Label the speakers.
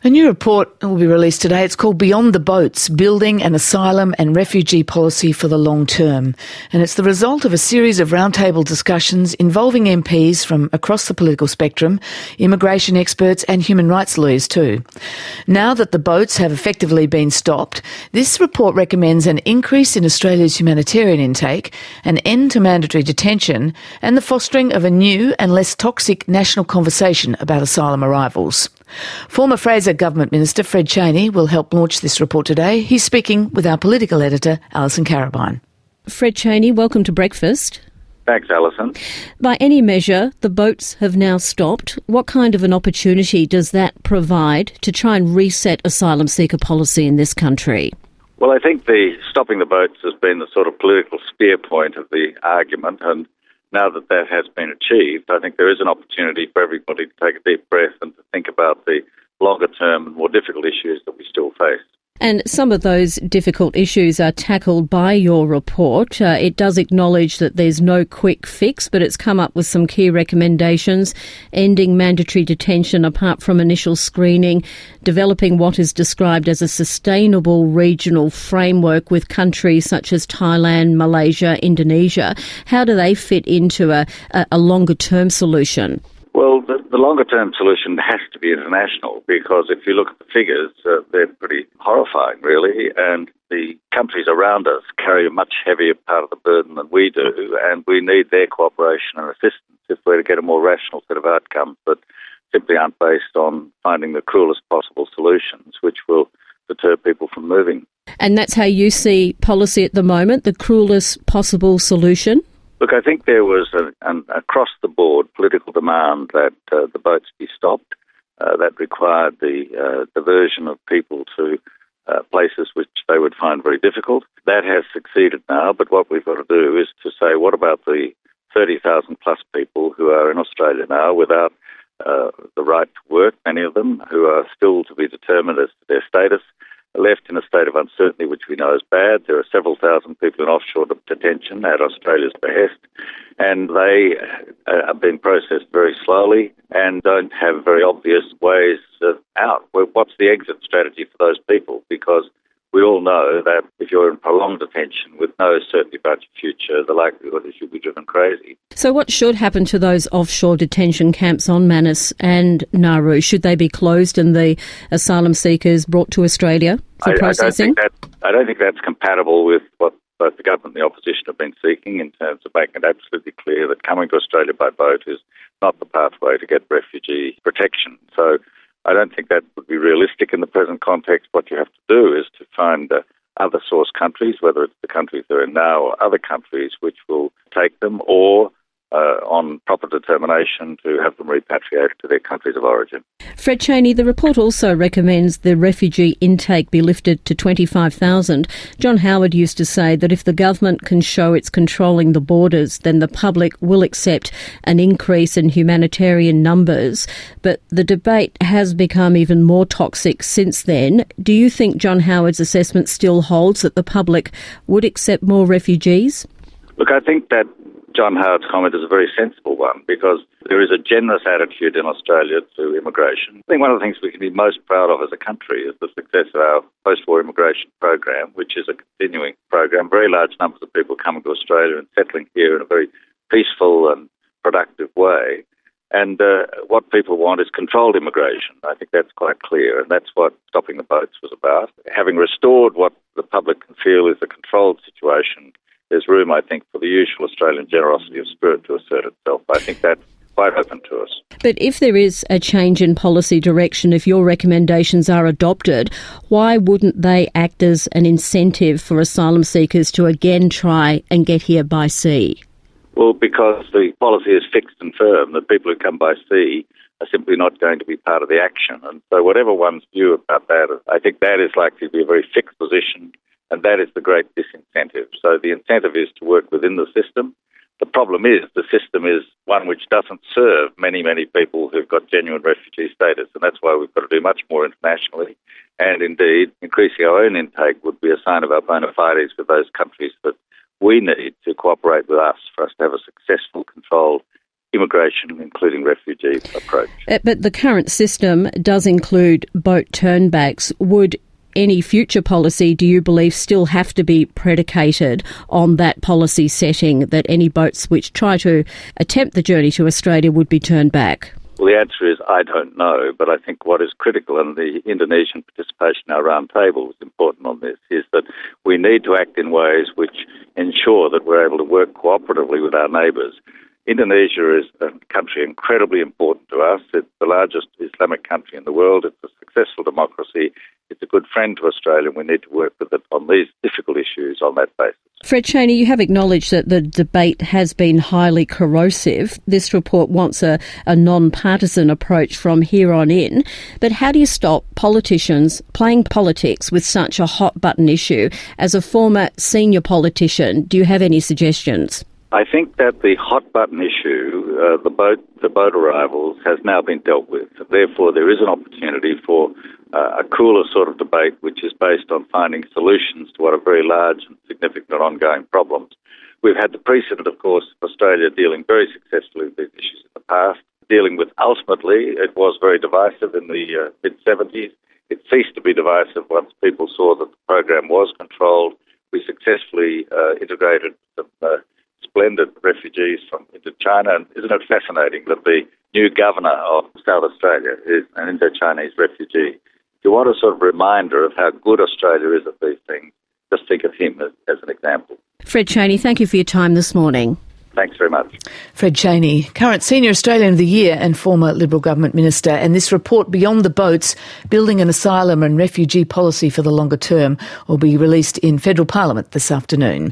Speaker 1: A new report will be released today. It's called Beyond the Boats, Building an Asylum and Refugee Policy for the Long Term. And it's the result of a series of roundtable discussions involving MPs from across the political spectrum, immigration experts and human rights lawyers too. Now that the boats have effectively been stopped, this report recommends an increase in Australia's humanitarian intake, an end to mandatory detention and the fostering of a new and less toxic national conversation about asylum arrivals. Former Fraser Government Minister Fred Chaney will help launch this report today. He's speaking with our political editor, Alison Carabine.
Speaker 2: Fred Chaney, welcome to Breakfast.
Speaker 3: Thanks, Alison.
Speaker 2: By any measure, the boats have now stopped. What kind of an opportunity does that provide to try and reset asylum seeker policy in this country?
Speaker 3: Well, I think the stopping the boats has been the sort of political spear point of the argument, and now that that has been achieved, I think there is an opportunity for everybody to take a deep breath and to think about the longer-term, more difficult issues that we still face.
Speaker 2: And some of those difficult issues are tackled by your report. It does acknowledge that there's no quick fix, but it's come up with some key recommendations: ending mandatory detention apart from initial screening, developing what is described as a sustainable regional framework with countries such as Thailand, Malaysia, Indonesia. How do they fit into a longer-term solution?
Speaker 3: Well, the longer-term solution has to be international, because if you look at the figures, they're pretty horrifying, really, and the countries around us carry a much heavier part of the burden than we do, and we need their cooperation and assistance if we're to get a more rational set of outcomes that simply aren't based on finding the cruelest possible solutions, which will deter people from moving.
Speaker 2: And that's how you see policy at the moment, the cruelest possible solution?
Speaker 3: Look, I think there was an across-the-board political demand that the boats be stopped. That required the diversion of people to places which they would find very difficult. That has succeeded now, but what we've got to do is to say, what about the 30,000 plus people who are in Australia now without the right to work, many of them, who are still to be determined as to their status, left in a state of uncertainty, which we know is bad. There are several thousand people in offshore detention at Australia's behest, and they are being processed very slowly and don't have very obvious ways out. What's the exit strategy for those people? Because we all know that if you're in prolonged detention with no certainty about your future, the likelihood is you'll be driven crazy.
Speaker 2: So what should happen to those offshore detention camps on Manus and Nauru? Should they be closed and the asylum seekers brought to Australia for processing?
Speaker 3: I don't think that's compatible with what both the government and the opposition have been seeking in terms of making it absolutely clear that coming to Australia by boat is not the pathway to get refugee protection. So I don't think that would be realistic in the present context. What you have to do is to find other source countries, whether it's the countries they're in now or other countries which will take them, or on proper determination to have them repatriated to their countries of origin.
Speaker 2: Fred Chaney, the report also recommends the refugee intake be lifted to 25,000. John Howard used to say that if the government can show it's controlling the borders, then the public will accept an increase in humanitarian numbers. But the debate has become even more toxic since then. Do you think John Howard's assessment still holds, that the public would accept more refugees?
Speaker 3: Look, I think that John Howard's comment is a very sensible one, because there is a generous attitude in Australia to immigration. I think one of the things we can be most proud of as a country is the success of our post-war immigration program, which is a continuing program. Very large numbers of people coming to Australia and settling here in a very peaceful and productive way. And what people want is controlled immigration. I think that's quite clear, and that's what stopping the boats was about. Having restored what the public can feel is a controlled situation, there's room, I think, for the usual Australian generosity of spirit to assert itself. I think that's quite open to us.
Speaker 2: But if there is a change in policy direction, if your recommendations are adopted, why wouldn't they act as an incentive for asylum seekers to again try and get here by sea?
Speaker 3: Well, because the policy is fixed and firm, that people who come by sea are simply not going to be part of the action. And so whatever one's view about that, I think that is likely to be a very fixed position, and that is the great disincentive. So the incentive is to work within the system. The problem is the system is one which doesn't serve many, many people who've got genuine refugee status, and that's why we've got to do much more internationally. And indeed, increasing our own intake would be a sign of our bona fides with those countries that we need to cooperate with us for us to have a successful, controlled immigration, including refugee approach.
Speaker 2: But the current system does include boat turnbacks. Would any future policy, do you believe, still have to be predicated on that policy setting, that any boats which try to attempt the journey to Australia would be turned back?
Speaker 3: Well, the answer is I don't know, but I think what is critical, and the Indonesian participation in our round table is important on this, is that we need to act in ways which ensure that we're able to work cooperatively with our neighbours. Indonesia is a country incredibly important to us. It's the largest Islamic country in the world. It's a successful democracy. It's a good friend to Australia, and we need to work with it on these difficult issues on that basis.
Speaker 2: Fred Chaney, you have acknowledged that the debate has been highly corrosive. This report wants a non-partisan approach from here on in. But how do you stop politicians playing politics with such a hot-button issue? As a former senior politician, do you have any suggestions?
Speaker 3: I think that the hot-button issue, the boat arrivals, has now been dealt with. Therefore, there is an opportunity for a cooler sort of debate which is based on finding solutions to what are very large and significant and ongoing problems. We've had the precedent, of course, of Australia dealing very successfully with these issues in the past, dealing with ultimately, it was very divisive in the mid-70s. It ceased to be divisive once people saw that the program was controlled. We successfully integrated some splendid refugees from Indochina, and isn't it fascinating that the new governor of South Australia is an Indo-Chinese refugee? If you want a sort of reminder of how good Australia is at these things, just think of him as an example.
Speaker 2: Fred Chaney, thank you for your time this morning.
Speaker 3: Thanks very much.
Speaker 1: Fred Chaney, current Senior Australian of the Year and former Liberal Government Minister. And this report, Beyond the Boats, Building an Asylum and Refugee Policy for the Longer Term, will be released in Federal Parliament this afternoon.